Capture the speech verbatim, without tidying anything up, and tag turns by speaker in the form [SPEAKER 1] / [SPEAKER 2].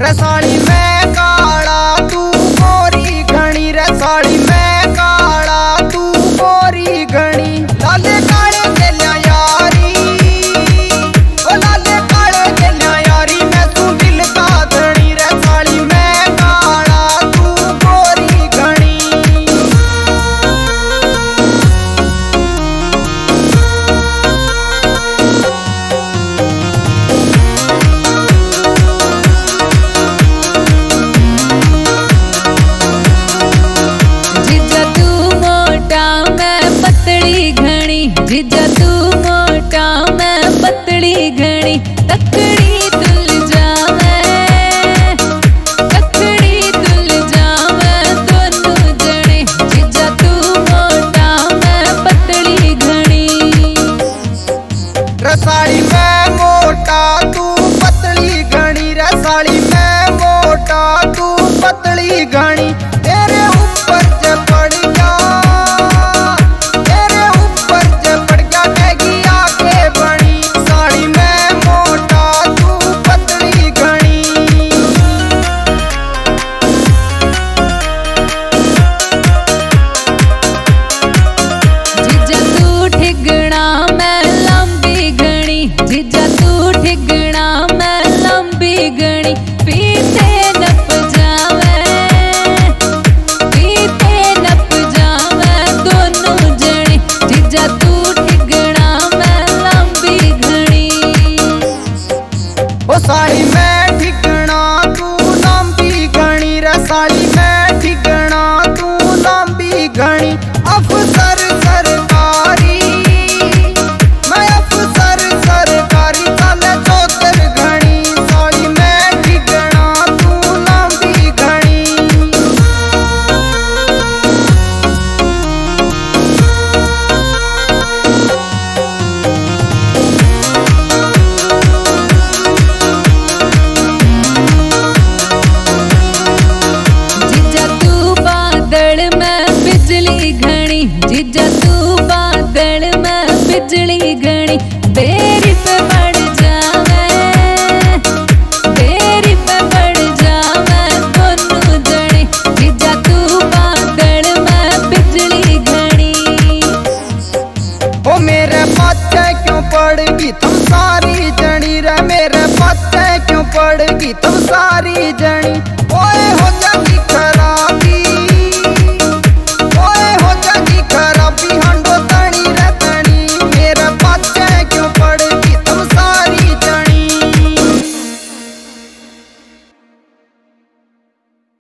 [SPEAKER 1] रसाली में काला तू गोरी घनी, रसाली में काला तू गोरी घनी। लाले काले गेल्या यारी, ओ लाले काले गेल्या यारी, मैं तू दिल का धनी, रसाली में काला तू गोरी घनी।
[SPEAKER 2] जीजा तू मोटा मैं पतली घनी, तकड़ी तुल जावे, तकड़ी तुल जावे दोनों जने। जीजा तू मोटा मैं पतली घनी,
[SPEAKER 1] रसाली में मोटा तू पतली घनी, रसाली में मोटा तू पतली घनी। तेरे ऊपर जब पड़ गया, तेरे ऊपर जब पड़ गया मैगी आके बनी, साड़ी में मोटा तू पतली घनी।
[SPEAKER 2] जीजा तू ठिगना मैं लंबी घनी, जीजा तू ठिगना मैं लंबी घनी। पीते नप जावे, पीते नप जावे दोनों जने। जीजा तू ठिगना मैं लंबी घनी,
[SPEAKER 1] ओ साड़ी में ठिगना तू लंबी घनी, रसाली में ठिगना तू लंबी घनी। अफसर सरकारी, मैं अफसर सरकारी, चले चौतर घनी, साड़ी में ठिगना तू लंबी घनी।
[SPEAKER 2] जीजा तू बादल में बिजली घनी, जीजा तू बादल में बिजली घनी। बेरी पे बढ़ जावे, बेरी पे बढ़ जावे दोनों जने। जीजा तू बादल में बिजली घनी,
[SPEAKER 1] ओ मेरे पत्ते क्यों पड़गी तुम सारी जनी रे, मेरे पत्ते क्यों पड़गी तुम सारी जनी। ओए हो जा